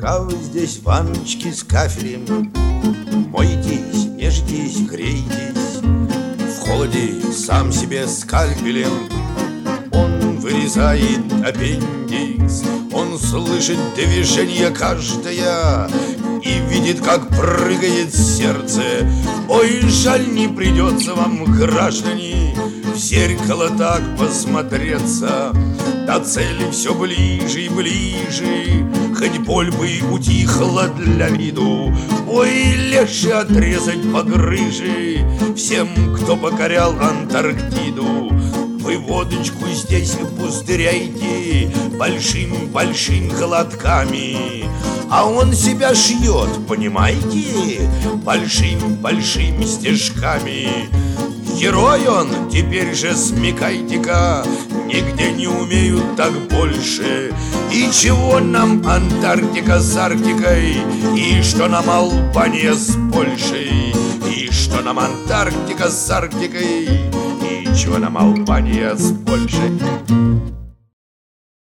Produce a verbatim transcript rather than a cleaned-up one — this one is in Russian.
Пока вы здесь ванночки с кафелем, мойтесь, нежитесь, грейтесь. В холоде сам себе скальпелем он вырезает аппендикс. Он слышит движение каждое и видит, как прыгает сердце. Ой, жаль, не придется вам, граждане, в зеркало так посмотреться. До цели все ближе и ближе, хоть боль бы утихла для виду. Ой, легче отрезать погрыжи всем, кто покорял Антарктиду. Вы водочку здесь пузыряйте большим-большим глотками, а он себя шьет, понимаете, большим-большими стежками. Герой он, теперь же смекайте-ка, нигде не умеют так больше. И чего нам Антарктика с Арктикой, и что нам Албания с Польшей, и что нам Антарктика с Арктикой, и чего нам Албания с Польшей.